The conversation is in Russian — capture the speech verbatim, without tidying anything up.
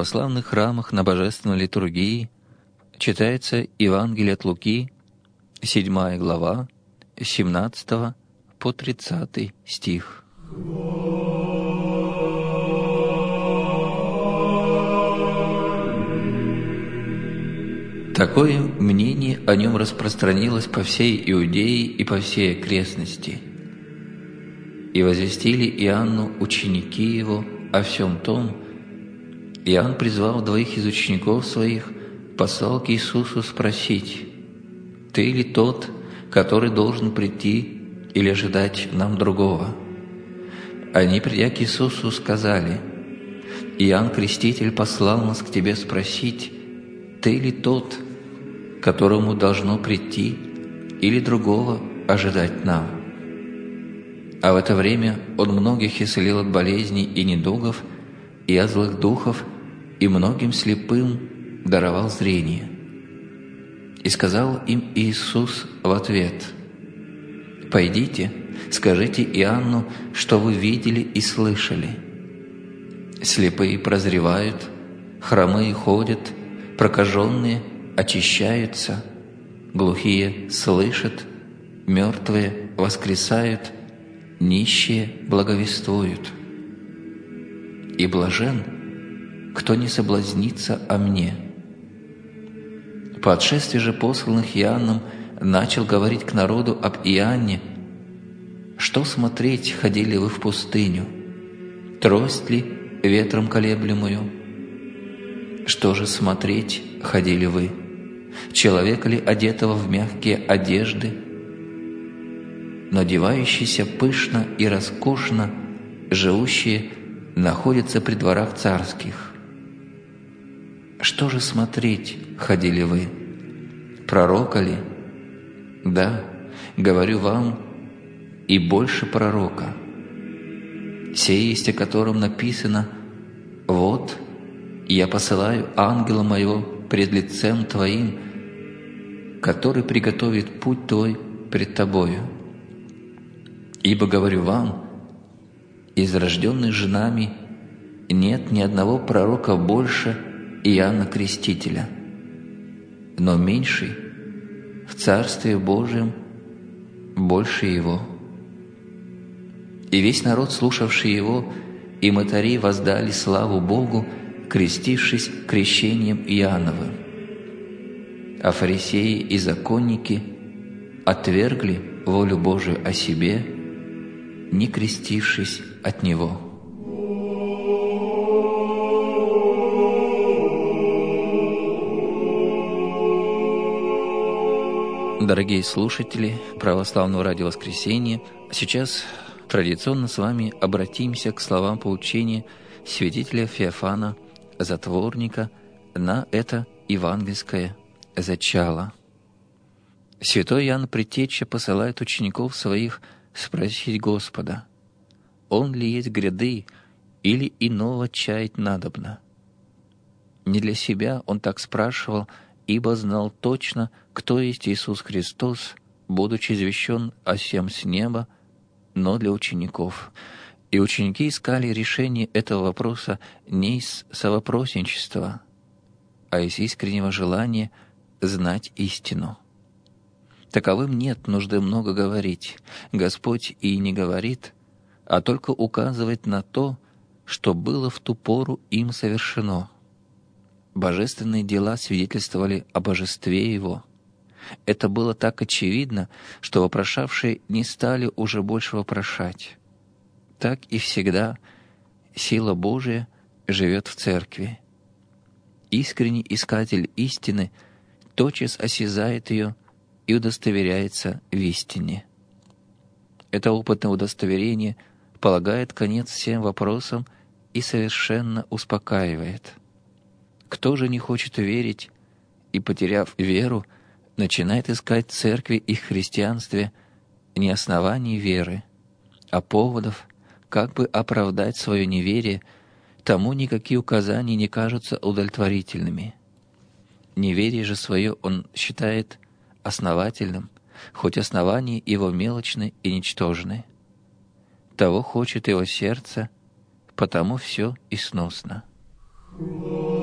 православных храмах на божественной литургии читается Евангелие от Луки, седьмая глава, с семнадцатого по тридцатый стих. Такое мнение о нем распространилось по всей Иудее и по всей окрестности. И возвестили Иоанну ученики его о всем том. Иоанн, призвав двоих из учеников своих, послал к Иисусу спросить: «Ты ли тот, который должен прийти, или ожидать нам другого?» Они, придя к Иисусу, сказали: «Иоанн Креститель послал нас к тебе спросить: ты ли тот, которому должно прийти, или другого ожидать нам?» А в это время он многих исцелил от болезней и недугов, и от злых духов, и многим слепым даровал зрение. И сказал им Иисус в ответ: «Пойдите, скажите Иоанну, что вы видели и слышали. Слепые прозревают, хромые ходят, прокаженные очищаются, глухие слышат, мертвые воскресают, нищие благовествуют. И блажен, кто не соблазнится о мне». По отшествии же посланных Иоанном начал говорить к народу об Иоанне: «Что смотреть ходили вы в пустыню? Трость ли ветром колеблемую? Что же смотреть ходили вы? Человека ли, одетого в мягкие одежды, но одевающийся пышно и роскошно, живущие находятся при дворах царских? Что же смотреть ходили вы? Пророка ли? Да, говорю вам, и больше пророка. Сей есть, о котором написано: «Вот, я посылаю ангела моего пред лицем твоим, который приготовит путь твой пред тобою. Ибо говорю вам, из рожденных женами нет ни одного пророка больше Иоанна Крестителя, но меньший в Царстве Божьем больше его». И весь народ, слушавший его, и мытари воздали славу Богу, крестившись крещением Иоанновым. А фарисеи и законники отвергли волю Божию о себе, не крестившись от него. Дорогие слушатели Православного радио Воскресенье, сейчас традиционно с вами обратимся к словам поучения святителя Феофана Затворника на это евангельское зачало. Святой Иоанн Предтеча посылает учеников своих спросить Господа: «Он ли есть гряды, или иного чаять надобно?» Не для себя он так спрашивал, ибо знал точно, кто есть Иисус Христос, будучи извещен о сем с неба, но для учеников. И ученики искали решение этого вопроса не из совопросничества, а из искреннего желания знать истину. Таковым нет нужды много говорить. Господь и не говорит, а только указывает на то, что было в ту пору им совершено. Божественные дела свидетельствовали о божестве Его. Это было так очевидно, что вопрошавшие не стали уже больше вопрошать. Так и всегда сила Божия живет в Церкви. Искренний искатель истины тотчас осязает ее и удостоверяется в истине. Это опытное удостоверение полагает конец всем вопросам и совершенно успокаивает. Кто же не хочет верить и, потеряв веру, начинает искать в Церкви и христианстве не оснований веры, а поводов, как бы оправдать свое неверие, тому никакие указания не кажутся удовлетворительными. Неверие же свое он считает основательным, хоть основания его мелочны и ничтожны. Того хочет его сердце, потому все и сносно.